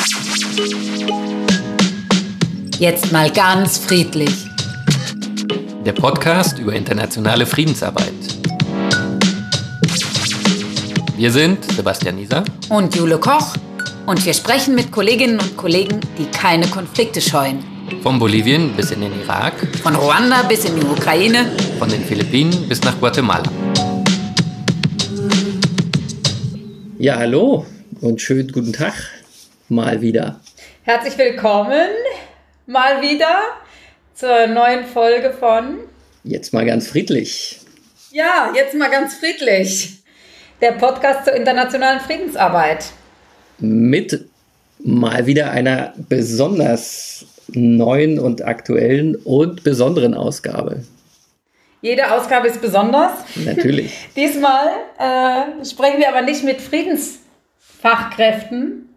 Jetzt mal ganz friedlich. Der Podcast über internationale Friedensarbeit. Wir sind Sebastian Nieser Und Jule Koch. Und wir sprechen mit Kolleginnen und Kollegen, die keine Konflikte scheuen. von Bolivien bis in den Irak, Von Ruanda bis in die Ukraine. von den Philippinen bis nach Guatemala. Ja, hallo und schönen guten Tag mal wieder. Herzlich willkommen mal wieder zur neuen Folge von Jetzt mal ganz friedlich. Ja, jetzt mal ganz friedlich. Der Podcast zur internationalen Friedensarbeit. Mit mal wieder einer besonders neuen und aktuellen und besonderen Ausgabe. Jede Ausgabe ist besonders. Natürlich. Diesmal sprechen wir aber nicht mit Friedensfachkräften,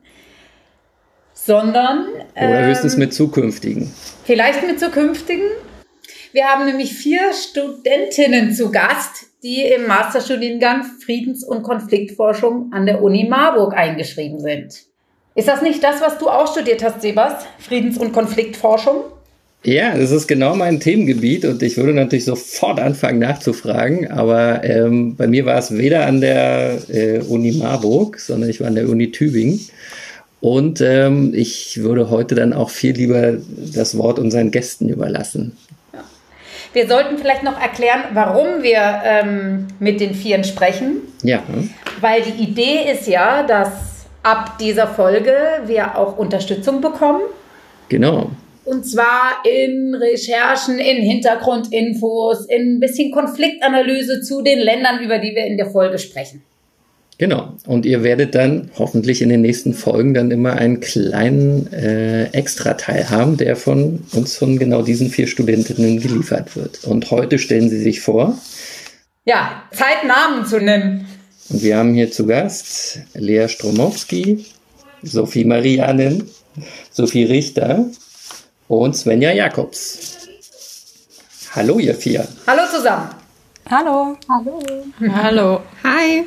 sondern Oder höchstens mit zukünftigen. vielleicht mit zukünftigen. Wir haben nämlich 4 Studentinnen zu Gast, die im Masterstudiengang Friedens- und Konfliktforschung an der Uni Marburg eingeschrieben sind. Ist das nicht das, was du auch studiert hast, Sebas? Friedens- und Konfliktforschung? Ja, das ist genau mein Themengebiet und ich würde natürlich sofort anfangen nachzufragen, aber bei mir war es weder an der Uni Marburg, sondern ich war an der Uni Tübingen. Und ich würde heute dann auch viel lieber das Wort unseren Gästen überlassen. Wir sollten vielleicht noch erklären, warum wir mit den 4 sprechen. Ja. Weil die Idee ist ja, dass ab dieser Folge wir auch Unterstützung bekommen. Genau. Und zwar in Recherchen, in Hintergrundinfos, in ein bisschen Konfliktanalyse zu den Ländern, über die wir in der Folge sprechen. Genau. Und ihr werdet dann hoffentlich in den nächsten Folgen dann immer einen kleinen Extrateil haben, der von uns, von genau diesen 4 Studentinnen geliefert wird. Und heute stellen sie sich vor. Ja, Zeit, Namen zu nennen. Und wir haben hier zu Gast Lea Stromowski, Sophie Marianen, Sophie Richter und Svenja Jakobs. Hallo, ihr 4. Hallo zusammen. Hallo. Hallo. Hallo. Hi.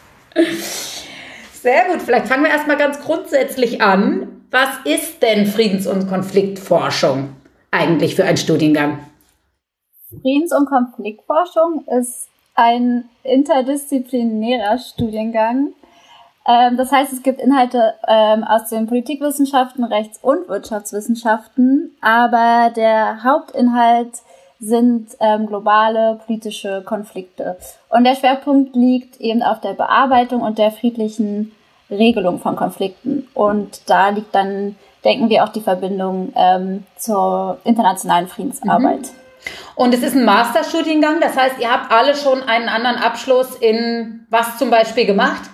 Sehr gut, vielleicht fangen wir erstmal ganz grundsätzlich an. Was ist denn Friedens- und Konfliktforschung eigentlich für ein Studiengang? Friedens- und Konfliktforschung ist ein interdisziplinärer Studiengang. Das heißt, es gibt Inhalte aus den Politikwissenschaften, Rechts- und Wirtschaftswissenschaften, aber der Hauptinhalt sind globale politische Konflikte. Und der Schwerpunkt liegt eben auf der Bearbeitung und der friedlichen Regelung von Konflikten. Und da liegt dann, denken wir, auch die Verbindung zur internationalen Friedensarbeit. Und es ist ein Masterstudiengang, das heißt, ihr habt alle schon einen anderen Abschluss in was zum Beispiel gemacht?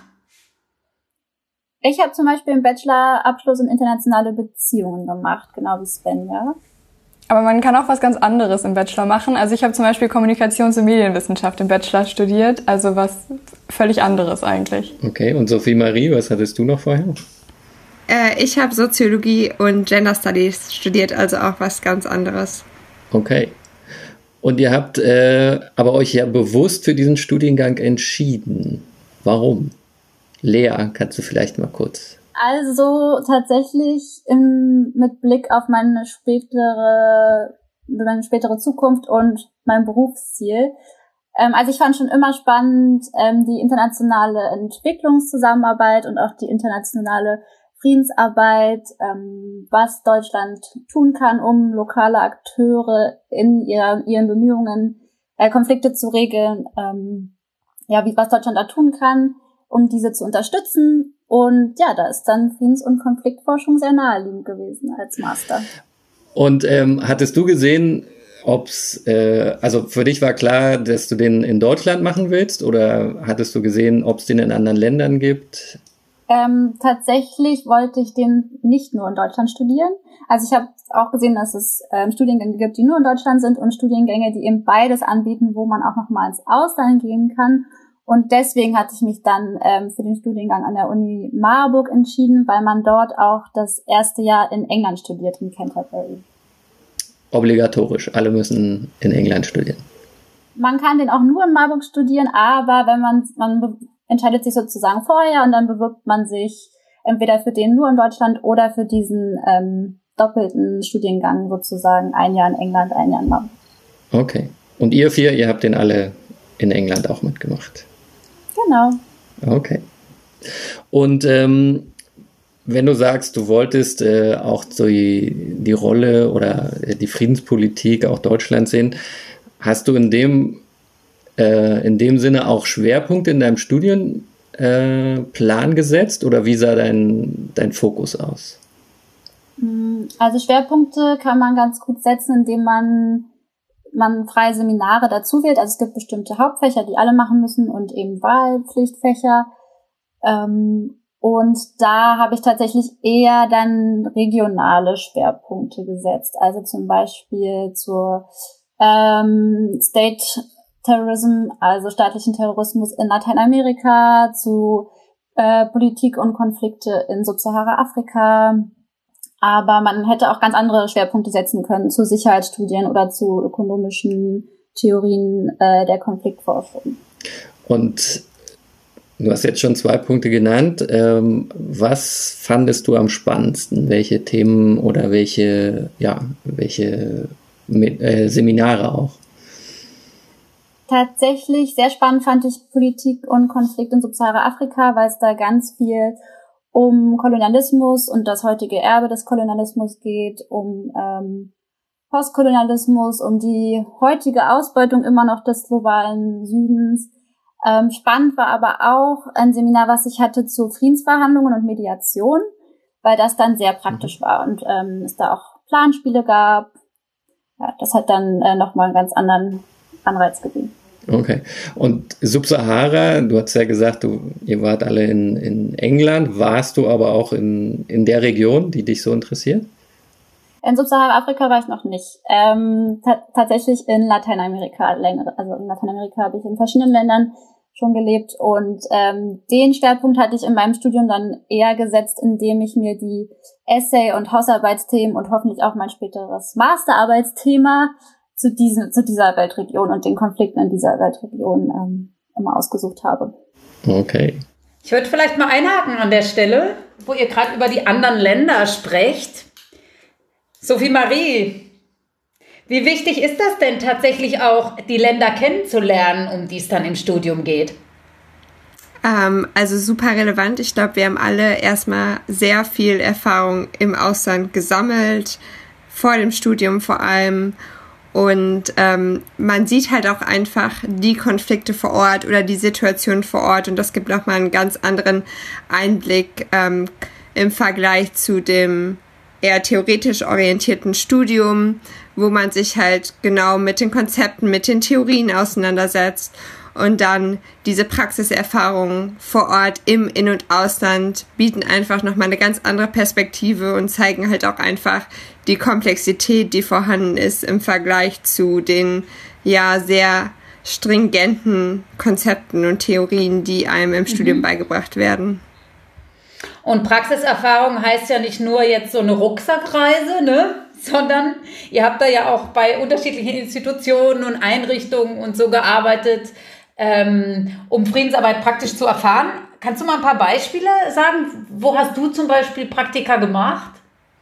Ich habe zum Beispiel einen Bachelorabschluss in internationale Beziehungen gemacht, genau wie Svenja. Aber man kann auch was ganz anderes im Bachelor machen. Also ich habe zum Beispiel Kommunikations- und Medienwissenschaft im Bachelor studiert, also was völlig anderes eigentlich. Okay, und Sophie Marie, was hattest du noch vorher? Ich habe Soziologie und Gender Studies studiert, also auch was ganz anderes. Okay. Und ihr habt aber euch ja bewusst für diesen Studiengang entschieden. Warum? Lea, kannst du vielleicht mal kurz... Also tatsächlich mit Blick auf meine spätere Zukunft und mein Berufsziel. Also ich fand schon immer spannend die internationale Entwicklungszusammenarbeit und auch die internationale Friedensarbeit, was Deutschland tun kann, um lokale Akteure in ihren Bemühungen, Konflikte zu regeln, was Deutschland da tun kann, um diese zu unterstützen. Und ja, da ist dann Friedens- und Konfliktforschung sehr naheliegend gewesen als Master. Und hattest du gesehen, ob's, also für dich war klar, dass du den in Deutschland machen willst, oder hattest du gesehen, ob es den in anderen Ländern gibt? Tatsächlich wollte ich den nicht nur in Deutschland studieren. Also ich habe auch gesehen, dass es Studiengänge gibt, die nur in Deutschland sind, und Studiengänge, die eben beides anbieten, wo man auch noch mal ins Ausland gehen kann. Und deswegen hatte ich mich dann für den Studiengang an der Uni Marburg entschieden, weil man dort auch das erste Jahr in England studiert, in Canterbury. Obligatorisch, alle müssen in England studieren. Man kann den auch nur in Marburg studieren, aber wenn man entscheidet sich sozusagen vorher und dann bewirbt man sich entweder für den nur in Deutschland oder für diesen doppelten Studiengang sozusagen, 1 Jahr in England, 1 Jahr in Marburg. Okay. Und ihr 4, ihr habt den alle in England auch mitgemacht? Genau. Okay. Und wenn du sagst, du wolltest auch so die Rolle oder die Friedenspolitik auch Deutschlands sehen, hast du in dem Sinne auch Schwerpunkte in deinem Studienplan gesetzt oder wie sah dein Fokus aus? Also Schwerpunkte kann man ganz gut setzen, indem man freie Seminare dazu wählt. Also es gibt bestimmte Hauptfächer, die alle machen müssen und eben Wahlpflichtfächer. Und da habe ich tatsächlich eher dann regionale Schwerpunkte gesetzt. Also zum Beispiel zur State Terrorism, also staatlichen Terrorismus in Lateinamerika, zu Politik und Konflikte in Subsahara-Afrika. Aber man hätte auch ganz andere Schwerpunkte setzen können zu Sicherheitsstudien oder zu ökonomischen Theorien der Konfliktforschung. Und du hast jetzt schon 2 Punkte genannt. Was fandest du am spannendsten? Welche Themen oder welche Seminare auch? Tatsächlich sehr spannend fand ich Politik und Konflikt in Subsahara-Afrika, weil es da ganz viel um Kolonialismus und das heutige Erbe des Kolonialismus geht, um Postkolonialismus, um die heutige Ausbeutung immer noch des globalen Südens. Spannend war aber auch ein Seminar, was ich hatte zu Friedensverhandlungen und Mediation, weil das dann sehr praktisch war und es da auch Planspiele gab. Ja, das hat dann nochmal einen ganz anderen Anreiz gegeben. Okay. Und Subsahara, du hast ja gesagt, ihr wart alle in England. Warst du aber auch in der Region, die dich so interessiert? In Subsahara-Afrika war ich noch nicht. Tatsächlich in Lateinamerika länger. Also in Lateinamerika habe ich in verschiedenen Ländern schon gelebt und den Schwerpunkt hatte ich in meinem Studium dann eher gesetzt, indem ich mir die Essay- und Hausarbeitsthemen und hoffentlich auch mein späteres Masterarbeitsthema zu dieser Weltregion und den Konflikten in dieser Weltregion immer ausgesucht habe. Okay. Ich würde vielleicht mal einhaken an der Stelle, wo ihr gerade über die anderen Länder sprecht. Sophie Marie, wie wichtig ist das denn tatsächlich auch, die Länder kennenzulernen, um die es dann im Studium geht? Also super relevant. Ich glaube, wir haben alle erstmal sehr viel Erfahrung im Ausland gesammelt, vor dem Studium vor allem. Und man sieht halt auch einfach die Konflikte vor Ort oder die Situation vor Ort und das gibt nochmal einen ganz anderen Einblick im Vergleich zu dem eher theoretisch orientierten Studium, wo man sich halt genau mit den Konzepten, mit den Theorien auseinandersetzt und dann diese Praxiserfahrungen vor Ort im In- und Ausland bieten einfach nochmal eine ganz andere Perspektive und zeigen halt auch einfach die Komplexität, die vorhanden ist im Vergleich zu den ja sehr stringenten Konzepten und Theorien, die einem im Studium beigebracht werden. Und Praxiserfahrung heißt ja nicht nur jetzt so eine Rucksackreise, ne? Sondern ihr habt da ja auch bei unterschiedlichen Institutionen und Einrichtungen und so gearbeitet, um Friedensarbeit praktisch zu erfahren. Kannst du mal ein paar Beispiele sagen? Wo hast du zum Beispiel Praktika gemacht?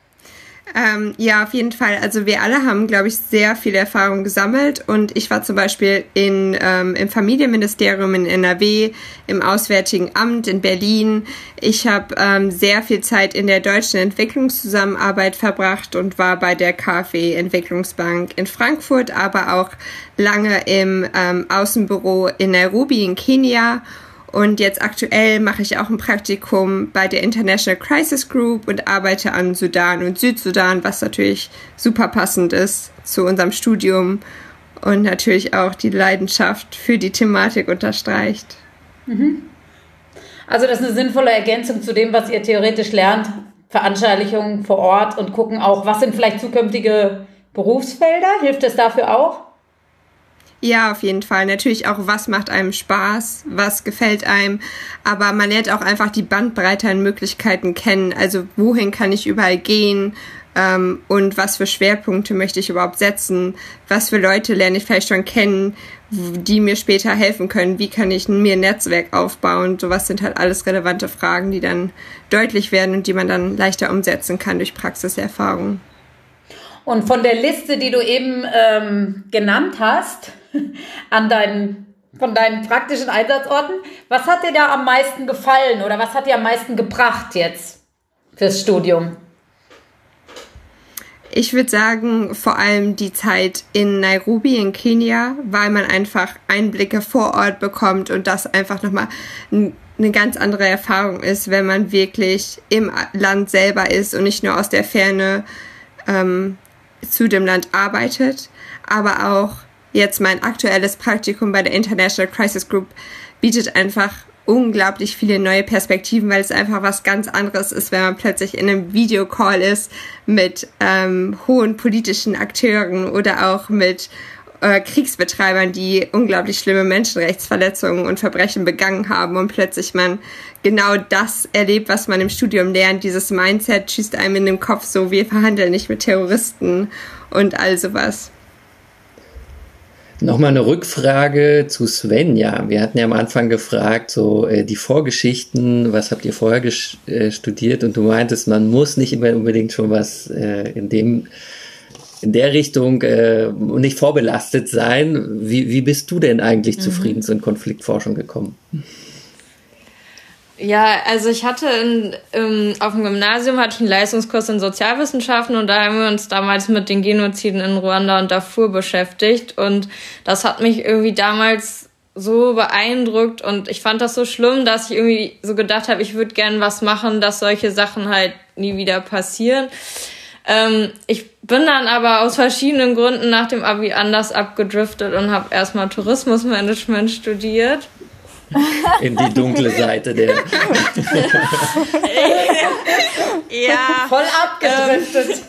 Ja, auf jeden Fall. Also wir alle haben, glaube ich, sehr viel Erfahrung gesammelt und ich war zum Beispiel im Familienministerium in NRW, im Auswärtigen Amt in Berlin. Ich habe sehr viel Zeit in der deutschen Entwicklungszusammenarbeit verbracht und war bei der KfW Entwicklungsbank in Frankfurt, aber auch lange im Außenbüro in Nairobi in Kenia. Und jetzt aktuell mache ich auch ein Praktikum bei der International Crisis Group und arbeite an Sudan und Südsudan, was natürlich super passend ist zu unserem Studium und natürlich auch die Leidenschaft für die Thematik unterstreicht. Also das ist eine sinnvolle Ergänzung zu dem, was ihr theoretisch lernt. Veranstaltungen vor Ort und gucken auch, was sind vielleicht zukünftige Berufsfelder? Hilft es dafür auch? Ja, auf jeden Fall. Natürlich auch, was macht einem Spaß, was gefällt einem, aber man lernt auch einfach die Bandbreite an Möglichkeiten kennen. Also wohin kann ich überall gehen, und was für Schwerpunkte möchte ich überhaupt setzen, was für Leute lerne ich vielleicht schon kennen, die mir später helfen können, wie kann ich mir ein Netzwerk aufbauen, sowas sind halt alles relevante Fragen, die dann deutlich werden und die man dann leichter umsetzen kann durch Praxiserfahrung. Und von der Liste, die du eben genannt hast, von deinen praktischen Einsatzorten, was hat dir da am meisten gefallen oder was hat dir am meisten gebracht jetzt fürs Studium? Ich würde sagen, vor allem die Zeit in Nairobi in Kenia, weil man einfach Einblicke vor Ort bekommt und das einfach nochmal eine ganz andere Erfahrung ist, wenn man wirklich im Land selber ist und nicht nur aus der Ferne zu dem Land arbeitet. Aber auch jetzt mein aktuelles Praktikum bei der International Crisis Group bietet einfach unglaublich viele neue Perspektiven, weil es einfach was ganz anderes ist, wenn man plötzlich in einem Videocall ist mit hohen politischen Akteuren oder auch mit Kriegsbetreibern, die unglaublich schlimme Menschenrechtsverletzungen und Verbrechen begangen haben und plötzlich man genau das erlebt, was man im Studium lernt. Dieses Mindset schießt einem in den Kopf so, wir verhandeln nicht mit Terroristen und all sowas. Nochmal eine Rückfrage zu Svenja. Wir hatten ja am Anfang gefragt, so die Vorgeschichten, was habt ihr vorher studiert? Und du meintest, man muss nicht immer unbedingt schon was in der Richtung nicht vorbelastet sein. Wie bist du denn eigentlich zu Friedens- und Konfliktforschung gekommen? Ja, also ich hatte auf dem Gymnasium hatte ich einen Leistungskurs in Sozialwissenschaften und da haben wir uns damals mit den Genoziden in Ruanda und Darfur beschäftigt und das hat mich irgendwie damals so beeindruckt und ich fand das so schlimm, dass ich irgendwie so gedacht habe, ich würde gerne was machen, dass solche Sachen halt nie wieder passieren. Ich bin dann aber aus verschiedenen Gründen nach dem Abi anders abgedriftet und habe erstmal Tourismusmanagement studiert. In die dunkle Seite der... Ja. Voll abgedriftet.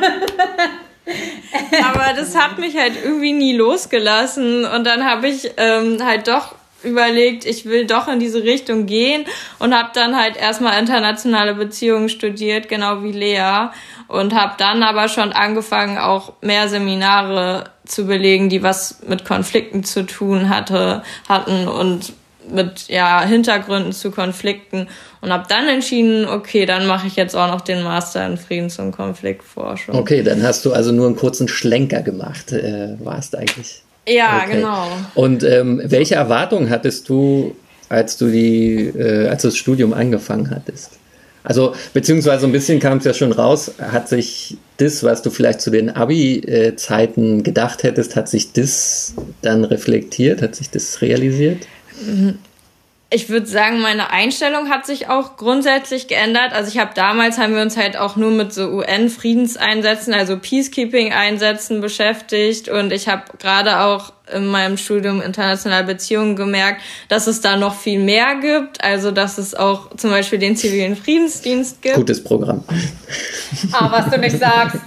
Aber das hat mich halt irgendwie nie losgelassen und dann habe ich halt doch überlegt, ich will doch in diese Richtung gehen und habe dann halt erstmal internationale Beziehungen studiert, genau wie Lea und habe dann aber schon angefangen, auch mehr Seminare zu belegen, die was mit Konflikten zu tun hatten und mit Hintergründen zu Konflikten und habe dann entschieden, okay, dann mache ich jetzt auch noch den Master in Friedens- und Konfliktforschung. Okay, dann hast du also nur einen kurzen Schlenker gemacht, warst eigentlich. Ja, okay. Genau. Und welche Erwartungen hattest du, als du das Studium angefangen hattest? Also, beziehungsweise ein bisschen kam es ja schon raus, hat sich das, was du vielleicht zu den Abi-Zeiten gedacht hättest, hat sich das dann reflektiert, hat sich das realisiert? Ich würde sagen, meine Einstellung hat sich auch grundsätzlich geändert. Also haben wir uns halt auch nur mit so UN-Friedenseinsätzen, also Peacekeeping-Einsätzen beschäftigt und ich habe gerade auch in meinem Studium internationale Beziehungen gemerkt, dass es da noch viel mehr gibt, also dass es auch zum Beispiel den zivilen Friedensdienst gibt. Gutes Programm. Was du nicht sagst.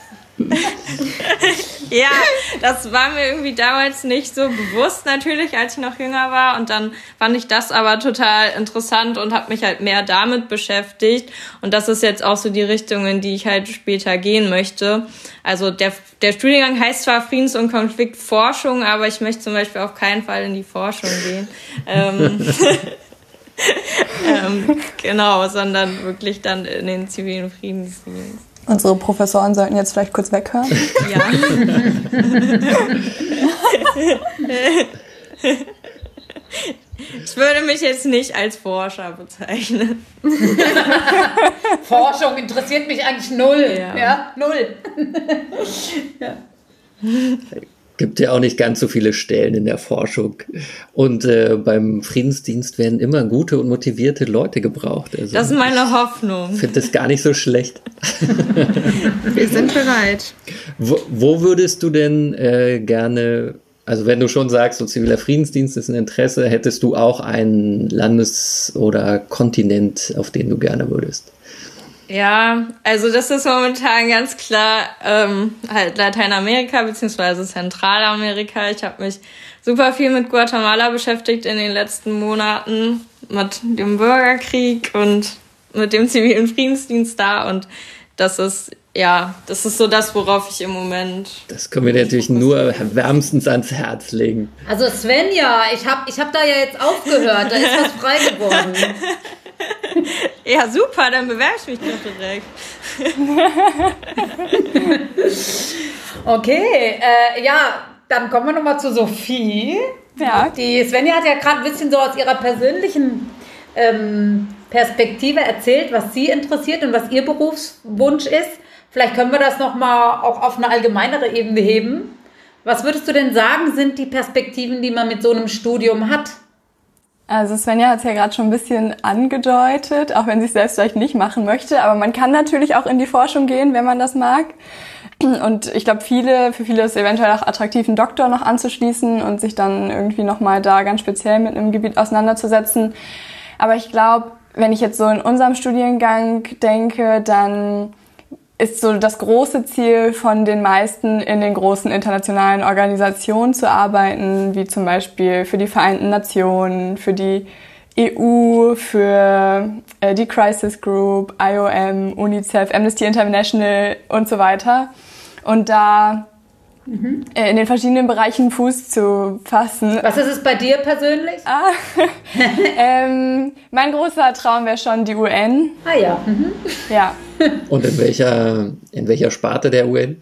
Ja, das war mir irgendwie damals nicht so bewusst natürlich, als ich noch jünger war und dann fand ich das aber total interessant und habe mich halt mehr damit beschäftigt und das ist jetzt auch so die Richtung, in die ich halt später gehen möchte. Also der Studiengang heißt zwar Friedens- und Konfliktforschung, aber ich möchte zum Beispiel auf keinen Fall in die Forschung gehen. Genau, sondern wirklich dann in den zivilen Friedensdienst. Unsere Professoren sollten jetzt vielleicht kurz weghören. Ja. Ich würde mich jetzt nicht als Forscher bezeichnen. Forschung interessiert mich eigentlich null. Ja, null. Ja. Gibt ja auch nicht ganz so viele Stellen in der Forschung. Und beim Friedensdienst werden immer gute und motivierte Leute gebraucht. Also, das ist meine Hoffnung. Ich finde das gar nicht so schlecht. Wir sind bereit. Wo würdest du denn gerne, also wenn du schon sagst, so ziviler Friedensdienst ist ein Interesse, hättest du auch einen Landes- oder Kontinent, auf den du gerne würdest? Ja, also das ist momentan ganz klar halt Lateinamerika bzw. Zentralamerika. Ich habe mich super viel mit Guatemala beschäftigt in den letzten Monaten, mit dem Bürgerkrieg und mit dem zivilen Friedensdienst da und das ist ja, das ist so das, worauf ich im Moment... Das können wir natürlich nur wärmstens ans Herz legen. Also Svenja, ich hab da ja jetzt aufgehört, da ist was frei geworden. Ja, super, dann bewerbe ich mich doch direkt. Okay, ja, dann kommen wir nochmal zu Sophie. Ja. Die Svenja hat ja gerade ein bisschen so aus ihrer persönlichen Perspektive erzählt, was sie interessiert und was ihr Berufswunsch ist. Vielleicht können wir das nochmal auch auf eine allgemeinere Ebene heben. Was würdest du denn sagen, sind die Perspektiven, die man mit so einem Studium hat? Also Svenja hat es ja gerade schon ein bisschen angedeutet, auch wenn sie es selbst vielleicht nicht machen möchte. Aber man kann natürlich auch in die Forschung gehen, wenn man das mag. Und ich glaube, für viele ist es eventuell auch attraktiv, einen Doktor noch anzuschließen und sich dann irgendwie nochmal da ganz speziell mit einem Gebiet auseinanderzusetzen. Aber ich glaube, wenn ich jetzt so in unserem Studiengang denke, dann ist so das große Ziel von den meisten, in den großen internationalen Organisationen zu arbeiten, wie zum Beispiel für die Vereinten Nationen, für die EU, für die Crisis Group, IOM, UNICEF, Amnesty International und so weiter. Und da in den verschiedenen Bereichen Fuß zu fassen. Was ist es bei dir persönlich? Mein großer Traum wäre schon die UN. Ah ja. Mhm. Ja. Und in welcher Sparte der UN?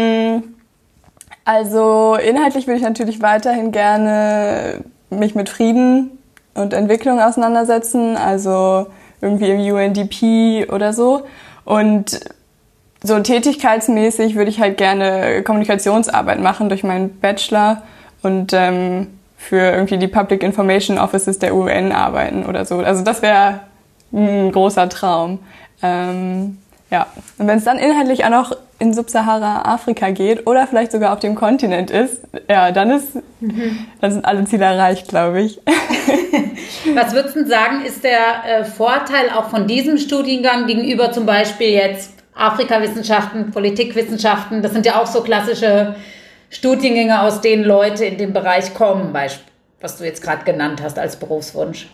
Also inhaltlich würde ich natürlich weiterhin gerne mich mit Frieden und Entwicklung auseinandersetzen, also irgendwie im UNDP oder so. Und so tätigkeitsmäßig würde ich halt gerne Kommunikationsarbeit machen durch meinen Bachelor und für irgendwie die Public Information Offices der UN arbeiten oder so. Also das wäre ein großer Traum. Ja, und wenn es dann inhaltlich auch noch in Subsahara-Afrika geht oder vielleicht sogar auf dem Kontinent ist, ja, dann sind alle Ziele erreicht, glaube ich. Was würdest du sagen, ist der Vorteil auch von diesem Studiengang gegenüber zum Beispiel jetzt Afrikawissenschaften, Politikwissenschaften? Das sind ja auch so klassische Studiengänge, aus denen Leute in dem Bereich kommen, was du jetzt gerade genannt hast als Berufswunsch.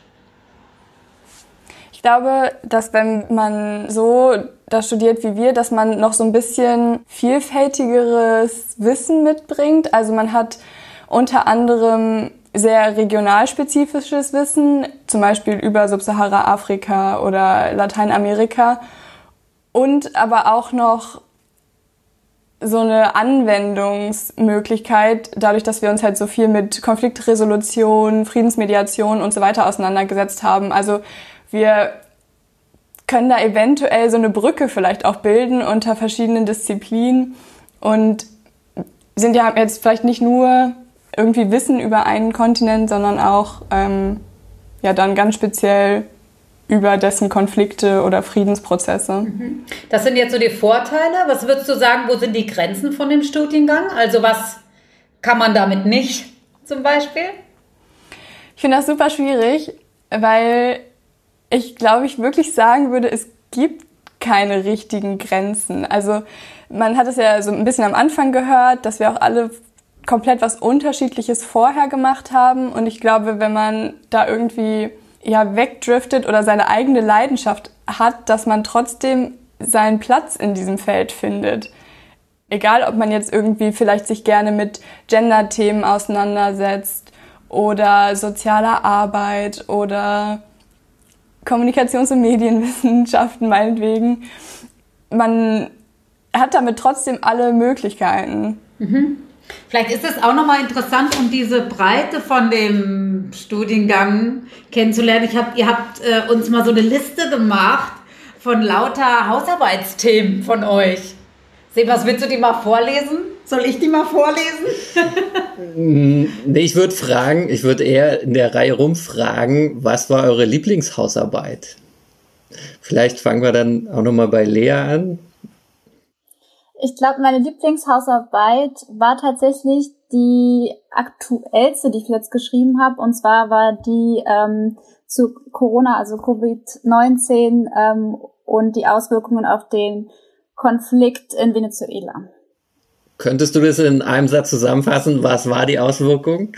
Ich glaube, dass wenn man so das studiert wie wir, dass man noch so ein bisschen vielfältigeres Wissen mitbringt. Also man hat unter anderem sehr regionalspezifisches Wissen, zum Beispiel über Subsahara-Afrika oder Lateinamerika und aber auch noch so eine Anwendungsmöglichkeit, dadurch, dass wir uns halt so viel mit Konfliktresolution, Friedensmediation und so weiter auseinandergesetzt haben. Also wir können da eventuell so eine Brücke vielleicht auch bilden unter verschiedenen Disziplinen und sind ja jetzt vielleicht nicht nur irgendwie Wissen über einen Kontinent, sondern auch ja dann ganz speziell über dessen Konflikte oder Friedensprozesse. Das sind jetzt so die Vorteile. Was würdest du sagen, wo sind die Grenzen von dem Studiengang? Also was kann man damit nicht zum Beispiel? Ich finde das super schwierig, weil ich glaube, ich wirklich sagen würde, es gibt keine richtigen Grenzen. Also man hat es ja so ein bisschen am Anfang gehört, dass wir auch alle komplett was Unterschiedliches vorher gemacht haben. Und ich glaube, wenn man da irgendwie wegdriftet oder seine eigene Leidenschaft hat, dass man trotzdem seinen Platz in diesem Feld findet. Egal, ob man jetzt irgendwie vielleicht sich gerne mit Gender-Themen auseinandersetzt oder sozialer Arbeit oder Kommunikations- und Medienwissenschaften meinetwegen. Man hat damit trotzdem alle Möglichkeiten. Vielleicht ist es auch nochmal interessant, um diese Breite von dem Studiengang kennenzulernen. Ihr habt uns mal so eine Liste gemacht von lauter Hausarbeitsthemen von euch. Sebas, willst du die mal vorlesen? Soll ich die mal vorlesen? Nee, ich würde eher in der Reihe rumfragen, was war eure Lieblingshausarbeit? Vielleicht fangen wir dann auch nochmal bei Lea an. Ich glaube, meine Lieblingshausarbeit war tatsächlich die aktuellste, die ich jetzt geschrieben habe. Und zwar war die zu Corona, also Covid-19 und die Auswirkungen auf den Konflikt in Venezuela. Könntest du das in einem Satz zusammenfassen? Was war die Auswirkung?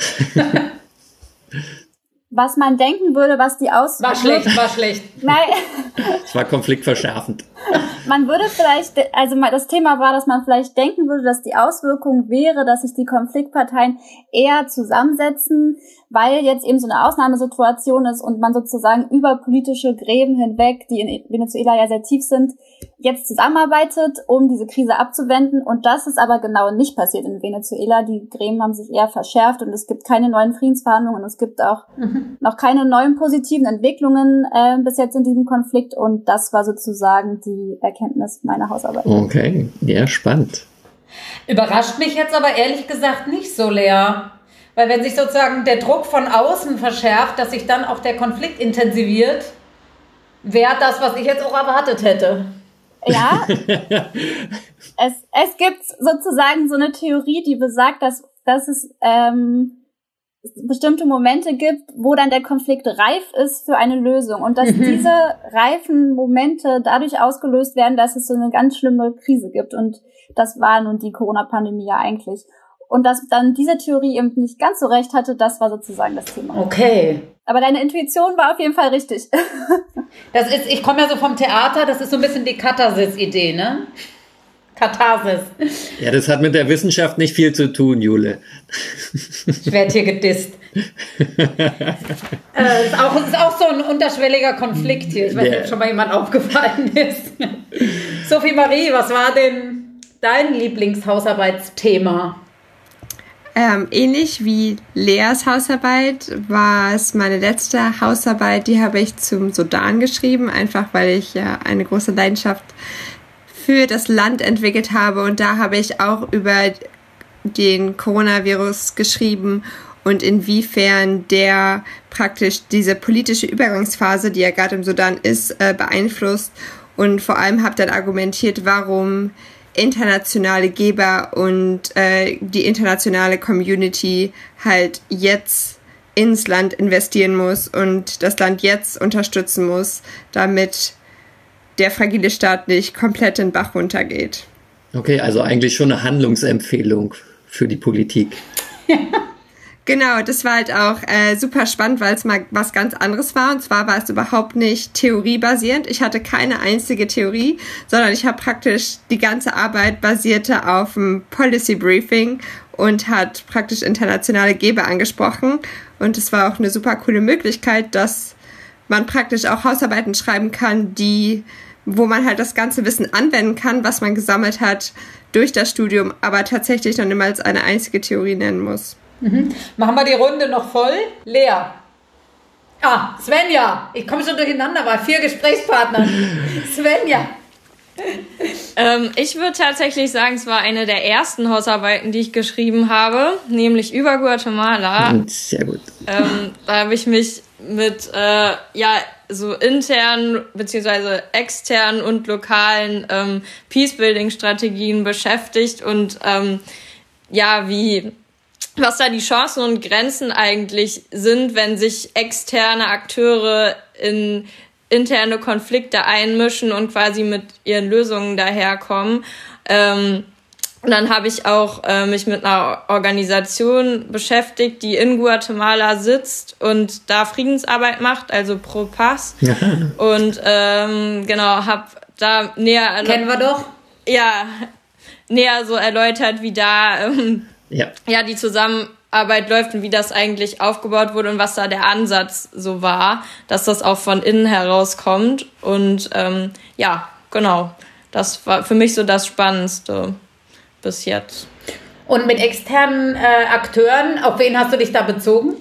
Was man denken würde, was die Auswirkungen... War schlecht. Nein. Es war konfliktverschärfend. Man würde vielleicht, also das Thema war, dass man vielleicht denken würde, dass die Auswirkung wäre, dass sich die Konfliktparteien eher zusammensetzen, weil jetzt eben so eine Ausnahmesituation ist und man sozusagen über politische Gräben hinweg, die in Venezuela ja sehr tief sind, jetzt zusammenarbeitet, um diese Krise abzuwenden. Und das ist aber genau nicht passiert in Venezuela. Die Gräben haben sich eher verschärft und es gibt keine neuen Friedensverhandlungen und es gibt auch noch keine neuen positiven Entwicklungen bis jetzt in diesem Konflikt. Und das war sozusagen die Erkenntnis meiner Hausarbeit. Okay, ja, spannend. Überrascht mich jetzt aber ehrlich gesagt nicht so, Lea. Weil wenn sich sozusagen der Druck von außen verschärft, dass sich dann auch der Konflikt intensiviert, wäre das, was ich jetzt auch erwartet hätte. Ja, es gibt sozusagen so eine Theorie, die besagt, dass es bestimmte Momente gibt, wo dann der Konflikt reif ist für eine Lösung und dass diese reifen Momente dadurch ausgelöst werden, dass es so eine ganz schlimme Krise gibt und das war nun die Corona-Pandemie ja eigentlich. Und dass dann diese Theorie eben nicht ganz so recht hatte, das war sozusagen das Thema. Okay. Aber deine Intuition war auf jeden Fall richtig. Ich komme ja so vom Theater, das ist so ein bisschen die Katharsis-Idee, ne? Katharsis. Ja, das hat mit der Wissenschaft nicht viel zu tun, Jule. Ich werde hier gedisst. Ist auch so ein unterschwelliger Konflikt hier. Ich weiß nicht, ob schon mal jemand aufgefallen ist. Sophie Marie, was war denn dein Lieblingshausarbeitsthema? Ähnlich wie Leas Hausarbeit war es meine letzte Hausarbeit, die habe ich zum Sudan geschrieben, einfach weil ich ja eine große Leidenschaft für das Land entwickelt habe und da habe ich auch über den Coronavirus geschrieben und inwiefern der praktisch diese politische Übergangsphase, die ja gerade im Sudan ist, beeinflusst und vor allem habe dann argumentiert, warum internationale Geber und die internationale Community halt jetzt ins Land investieren muss und das Land jetzt unterstützen muss, damit der fragile Staat nicht komplett den Bach runtergeht. Okay, also eigentlich schon eine Handlungsempfehlung für die Politik. Genau, das war halt auch super spannend, weil es mal was ganz anderes war. Und zwar war es überhaupt nicht theoriebasierend. Ich hatte keine einzige Theorie, sondern ich habe praktisch die ganze Arbeit basierte auf einem Policy Briefing und hat praktisch internationale Geber angesprochen. Und es war auch eine super coole Möglichkeit, dass man praktisch auch Hausarbeiten schreiben kann, wo man halt das ganze Wissen anwenden kann, was man gesammelt hat durch das Studium, aber tatsächlich noch niemals eine einzige Theorie nennen muss. Machen wir die Runde noch voll. Lea. Svenja. Ich komme schon durcheinander bei 4 Gesprächspartnern. Svenja. Ich würde tatsächlich sagen, es war eine der ersten Hausarbeiten, die ich geschrieben habe, nämlich über Guatemala. Sehr gut. Da habe ich mich mit so internen beziehungsweise externen und lokalen Peacebuilding-Strategien beschäftigt und was da die Chancen und Grenzen eigentlich sind, wenn sich externe Akteure in interne Konflikte einmischen und quasi mit ihren Lösungen daherkommen. Und dann habe ich auch mich mit einer Organisation beschäftigt, die in Guatemala sitzt und da Friedensarbeit macht, also Pro Paz. Und habe da näher... Kennen wir doch. Ja, näher so erläutert, wie da die Zusammenarbeit läuft und wie das eigentlich aufgebaut wurde und was da der Ansatz so war, dass das auch von innen herauskommt. Und das war für mich so das Spannendste bis jetzt. Und mit externen Akteuren, auf wen hast du dich da bezogen?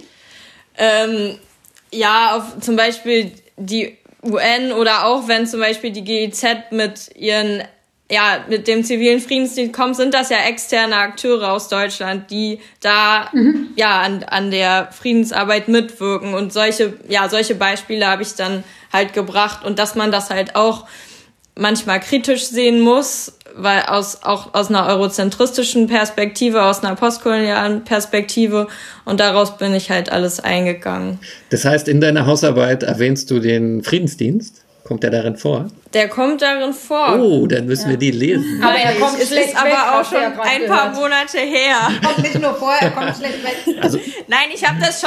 Auf zum Beispiel die UN oder auch wenn zum Beispiel die GIZ mit dem zivilen Friedensdienst kommt, sind das ja externe Akteure aus Deutschland, die da an der Friedensarbeit mitwirken und solche Beispiele habe ich dann halt gebracht und dass man das halt auch manchmal kritisch sehen muss, weil aus einer eurozentristischen Perspektive, aus einer postkolonialen Perspektive und daraus bin ich halt alles eingegangen. Das heißt, in deiner Hausarbeit erwähnst du den Friedensdienst Kommt der darin vor? Der kommt darin vor. Oh, dann müssen wir die lesen. Aber er kommt es schlecht ist weg, aber auch hast du schon ja gerade ein paar gehört. Monate her. Kommt nicht nur vor, er kommt schlecht weg. Also, Nein, ich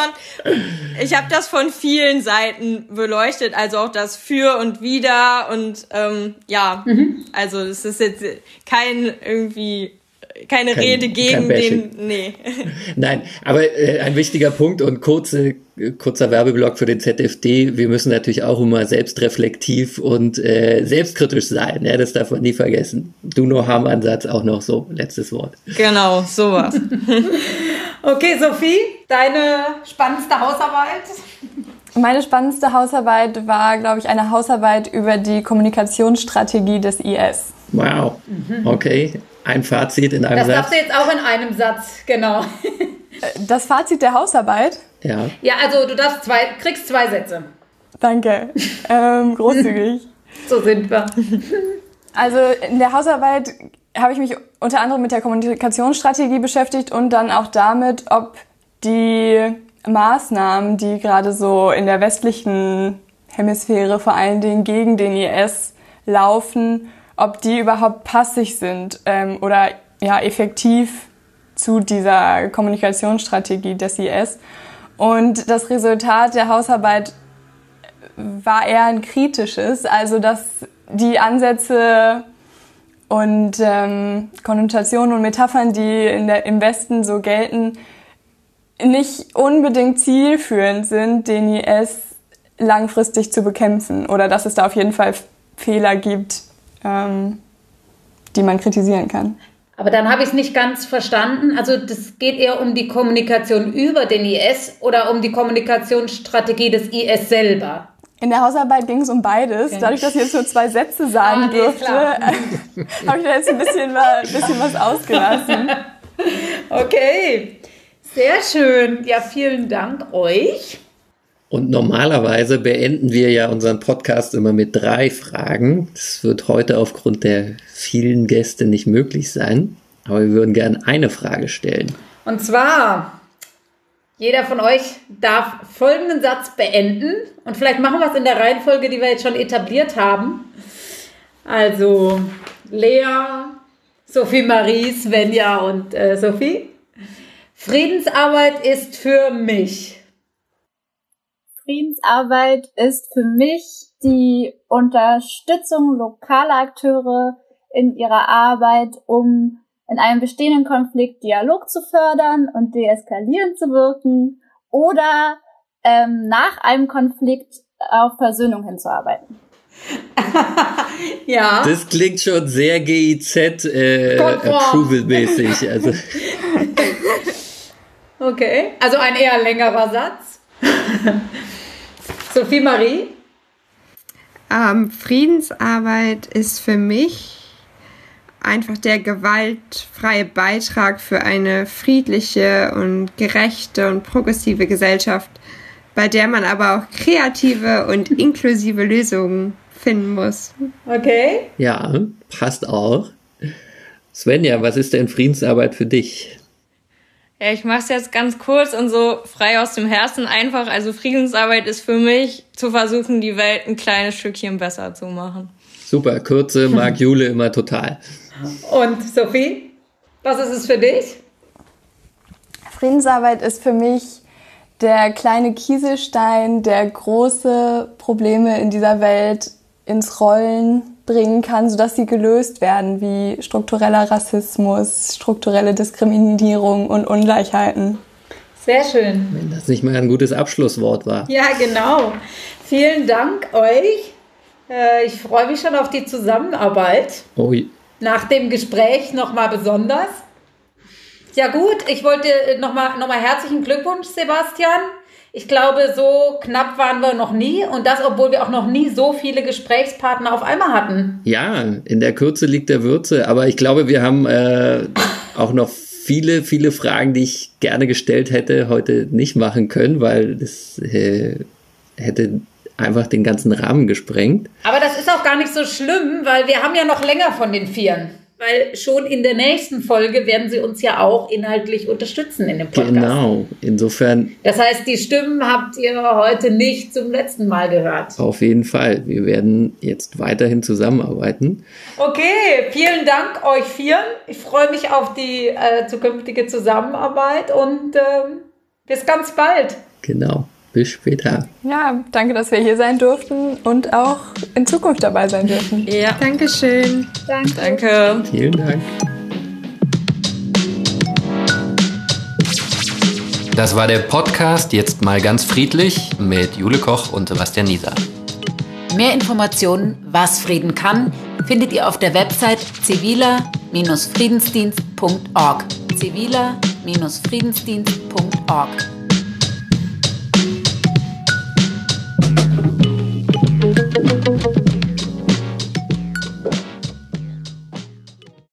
habe das von vielen Seiten beleuchtet, also auch das Für und Wider und also es ist jetzt keine Rede gegen den, nee. nein, aber ein wichtiger Punkt und kurzer Werbeblock für den ZFD. Wir müssen natürlich auch immer selbstreflektiv und selbstkritisch sein. Ja, das darf man nie vergessen. Do-No-Harm-Ansatz auch noch so. Letztes Wort. Genau, sowas. Okay, Sophie, deine spannendste Hausarbeit? Meine spannendste Hausarbeit war, glaube ich, eine Hausarbeit über die Kommunikationsstrategie des IS. Wow. Okay. Ein Fazit in einem Das Satz. darfst du jetzt auch in einem Satz, genau. Das Fazit der Hausarbeit? Ja. Ja, also du kriegst 2 Sätze. Danke. Großzügig. So sind wir. Also in der Hausarbeit habe ich mich unter anderem mit der Kommunikationsstrategie beschäftigt und dann auch damit, ob die Maßnahmen, die gerade so in der westlichen Hemisphäre vor allen Dingen gegen den IS laufen, ob die überhaupt passig sind oder ja effektiv zu dieser Kommunikationsstrategie des IS. Und das Resultat der Hausarbeit war eher ein kritisches, also dass die Ansätze und Konnotationen und Metaphern, die im Westen so gelten, nicht unbedingt zielführend sind, den IS langfristig zu bekämpfen oder dass es da auf jeden Fall Fehler gibt, die man kritisieren kann. Aber dann habe ich es nicht ganz verstanden. Also das geht eher um die Kommunikation über den IS oder um die Kommunikationsstrategie des IS selber? In der Hausarbeit ging es um beides. Dadurch, dass ich jetzt nur 2 Sätze sagen durfte, habe ich da jetzt ein bisschen was ausgelassen. Okay, sehr schön. Ja, vielen Dank euch. Und normalerweise beenden wir ja unseren Podcast immer mit 3 Fragen. Das wird heute aufgrund der vielen Gäste nicht möglich sein. Aber wir würden gerne eine Frage stellen. Und zwar, jeder von euch darf folgenden Satz beenden. Und vielleicht machen wir es in der Reihenfolge, die wir jetzt schon etabliert haben. Also Lea, Sophie Marie, Svenja und Sophie. Friedensarbeit ist für mich. Friedensarbeit ist für mich die Unterstützung lokaler Akteure in ihrer Arbeit, um in einem bestehenden Konflikt Dialog zu fördern und deeskalierend zu wirken oder nach einem Konflikt auf Versöhnung hinzuarbeiten. Ja. Das klingt schon sehr GIZ-Approval-mäßig. Also. Okay, also ein eher längerer Satz. Sophie Marie? Friedensarbeit ist für mich einfach der gewaltfreie Beitrag für eine friedliche und gerechte und progressive Gesellschaft, bei der man aber auch kreative und inklusive Lösungen finden muss. Okay. Ja, passt auch. Svenja, was ist denn Friedensarbeit für dich? Ja, ich mache es jetzt ganz kurz und so frei aus dem Herzen einfach. Also Friedensarbeit ist für mich, zu versuchen, die Welt ein kleines Stückchen besser zu machen. Super, Kürze mag Jule immer total. Und Sophie, was ist es für dich? Friedensarbeit ist für mich der kleine Kieselstein, der große Probleme in dieser Welt ins Rollen bringen kann, sodass sie gelöst werden, wie struktureller Rassismus, strukturelle Diskriminierung und Ungleichheiten. Sehr schön. Wenn das nicht mal ein gutes Abschlusswort war. Ja, genau. Vielen Dank euch. Ich freue mich schon auf die Zusammenarbeit. Ui. Nach dem Gespräch nochmal besonders. Ja gut, ich wollte nochmal herzlichen Glückwunsch, Sebastian. Ich glaube, so knapp waren wir noch nie und das, obwohl wir auch noch nie so viele Gesprächspartner auf einmal hatten. Ja, in der Kürze liegt der Würze, aber ich glaube, wir haben auch noch viele Fragen, die ich gerne gestellt hätte, heute nicht machen können, weil das hätte einfach den ganzen Rahmen gesprengt. Aber das ist auch gar nicht so schlimm, weil wir haben ja noch länger von den Vieren. weil schon in der nächsten Folge werden sie uns ja auch inhaltlich unterstützen in dem Podcast. Genau, insofern. Das heißt, die Stimmen habt ihr heute nicht zum letzten Mal gehört. Auf jeden Fall. Wir werden jetzt weiterhin zusammenarbeiten. Okay, vielen Dank euch vieren. Ich freue mich auf die zukünftige Zusammenarbeit und bis ganz bald. Genau. Bis später. Ja, danke, dass wir hier sein durften und auch in Zukunft dabei sein dürfen. Ja, Dankeschön. danke. Vielen Dank. Das war der Podcast Jetzt mal ganz friedlich mit Jule Koch und Sebastian Nieser. Mehr Informationen, was Frieden kann, findet ihr auf der Website ziviler-friedensdienst.org. ziviler-friedensdienst.org